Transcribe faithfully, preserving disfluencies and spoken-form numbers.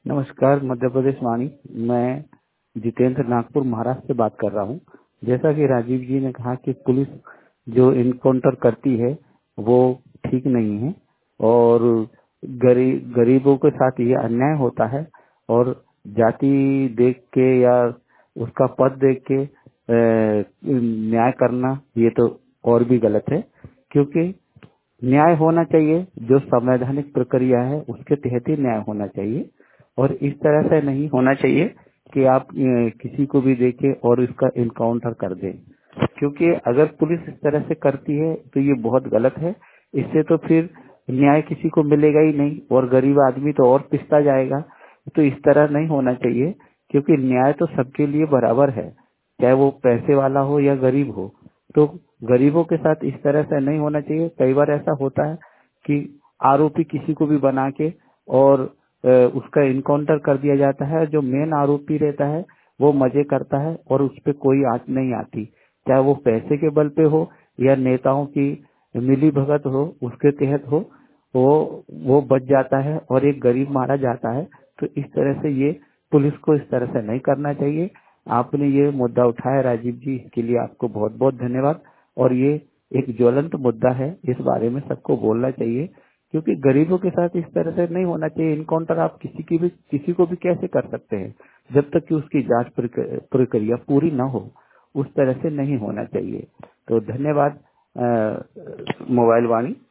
नमस्कार, मध्य प्रदेश वाणी। मैं जितेंद्र नागपुर महाराष्ट्र से बात कर रहा हूँ। जैसा कि राजीव जी ने कहा कि पुलिस जो इनकाउंटर करती है वो ठीक नहीं है और गरी, गरीबों के साथ ये अन्याय होता है और जाति देख के या उसका पद देख के अ, न्याय करना ये तो और भी गलत है, क्योंकि न्याय होना चाहिए। जो संवैधानिक प्रक्रिया है उसके तहत ही न्याय होना चाहिए और इस तरह से नहीं होना चाहिए कि आप अ, किसी को भी देखे और इसका इनकाउंटर कर दें, क्योंकि अगर पुलिस इस तरह से करती है तो ये बहुत गलत है। इससे तो फिर न्याय किसी को मिलेगा ही नहीं और गरीब आदमी तो और पिसता जाएगा। तो इस तरह नहीं होना चाहिए, क्योंकि न्याय तो सबके लिए बराबर है, चाहे वो पैसे वाला हो या गरीब हो। तो गरीबों के साथ इस तरह से नहीं होना चाहिए। कई बार ऐसा होता है कि आरोपी किसी को भी बना के और अ, उसका इनकाउंटर कर दिया जाता है। जो मेन आरोपी रहता है वो मजे करता है और उस पर कोई आंच नहीं आती, चाहे वो पैसे के बल पे हो या नेताओं की मिली भगत हो, उसके तहत हो, वो वो बच जाता है और एक गरीब मारा जाता है। तो इस तरह से ये पुलिस को इस तरह से नहीं करना चाहिए। आपने ये मुद्दा उठाया राजीव जी, इसके लिए आपको बहुत बहुत धन्यवाद। और ये एक ज्वलंत मुद्दा है, इस बारे में सबको बोलना चाहिए, क्योंकि गरीबों के साथ इस तरह से नहीं होना चाहिए। इनकाउंटर आप किसी की भी किसी को भी कैसे कर सकते हैं जब तक कि उसकी जांच प्रक- प्रक्रिया पूरी न हो। उस तरह से नहीं होना चाहिए। तो धन्यवाद अ, मोबाइल वाणी।